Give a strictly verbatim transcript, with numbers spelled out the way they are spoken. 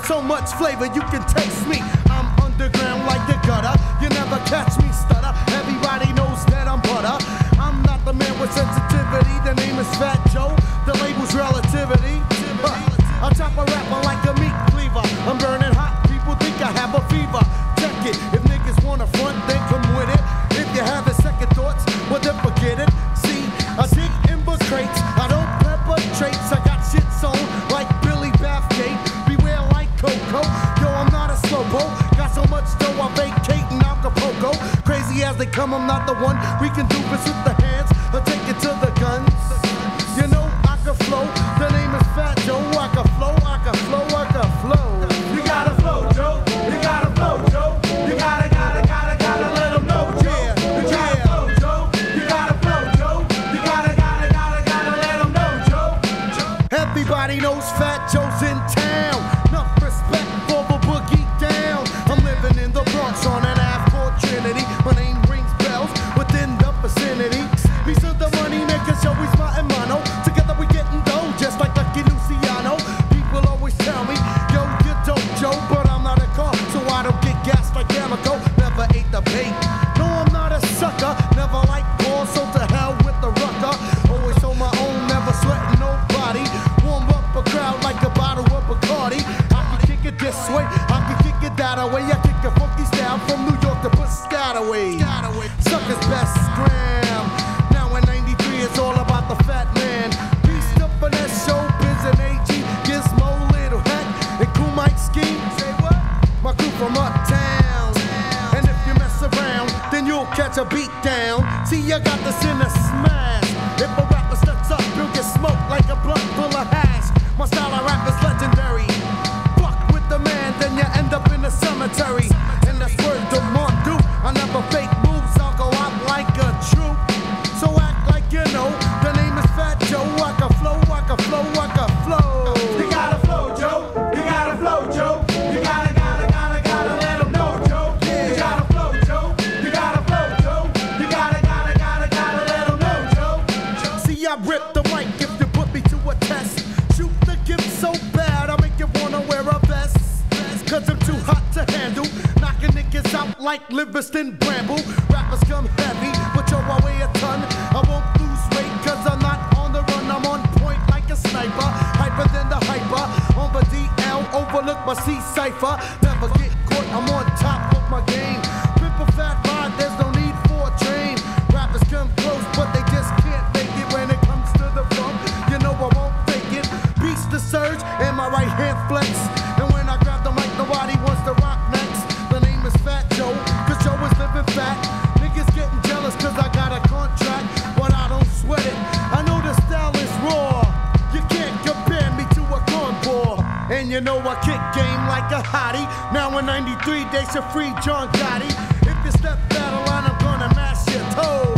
So much flavor you can taste me. I'm underground like the gutter. You never catch me stutter. Everybody knows that I'm butter. I'm not the man with sensitivity. The name is Fat Joe. The label's relativity. Uh, I chop a rapper like a meat cleaver. I'm burning hot. People think I have a fever. Check it. If niggas wanna front, then come with it. If you have second thoughts, well then forget it. See, I dig in bus crates. I don't pepper traits. I got shit sewn like Billy Bathgate. Beware like Coco. Yo, I'm not a slowpoke. Got so much dough I vacate in Acapulco. Crazy as they come, I'm not the one. We can do this with the hands or take it to the guns. You know I can flow. The name is Fat Joe. I can flow. I can flow. I can flow. You gotta flow, Joe. You gotta flow, Joe. You gotta, gotta, gotta, gotta let them know, Joe. You gotta flow, Joe. You gotta flow, Joe. You gotta, gotta, gotta, gotta let them know, Joe. Everybody knows Fat Joe's in town. Enough respect for the boogie down. I'm living in the Bronx on an Ave called Trinity. My name rings bells within the vicinity. These are the money makers, yo, we smart and mono. Together we getting dough, just like Lucky Luciano. People always tell me, yo, you dope, Joe, but I'm not a car, so I don't get gas like Yamaco. Never ate the bait. No, I'm not a sucker. Never like balls, so to hell with the rucker. Always on my own, never sweating nobody. Warm up a crowd like a bottle of Bacardi. I can kick it this way, I can kick it that way. I kick a funky style from New York to Piscataway. Suckers best scram. Now in ninety-three, it's all about the fat man. Beast up in that showbiz and A G, Gizmo, Little Hat, and Cool Mike Ski. Say what? My crew from uptown. And if you mess around, then you'll catch a beat down. See, I got this in a smash. If a rapper steps up, he'll get smoked like a blunt full of hash. My style of rap is legendary. Fuck with the man, then you end up in the cemetery. And that's word to Mondu. I never fake moves, I'll go out like a troop. So act like you know, the name is Fat Joe. I can flow, I can flow, I can flow. You gotta flow, Joe. You gotta flow, Joe. You gotta, gotta, gotta, gotta let them know, Joe. You gotta flow, Joe. You gotta flow, Joe. You gotta, gotta, gotta, gotta let them know, Joe. See, I rip the mic if you put me to a test. Shoot the gift so bad, I make you wanna wear a vest. Cause I'm too hot to handle. Knocking niggas out like Livingston Bramble. Rappers come heavy, but yo, I weigh a ton. I won't lose weight cause I'm not on the run. I'm on point like a sniper. Hyper than the hyper. On the D L, overlook my C cipher. Never get caught, I'm on top of my game. Rip a fat ride, there's no need for a train. Rappers come close, but they just can't make it when it comes to the funk. You know I won't fake it. Beast the surge and my right hand flex. And when I grab the mic, nobody wants to rock next. The name is Fat Joe, cause Joe is living fat. Niggas getting jealous cause I got a contract, but I don't sweat it. I know the style is raw. You can't compare me to a cornball. And you know I kick game like a hottie. Now in ninety-three, they should free John Gotti. If you step out of line, I'm gonna mash your toes.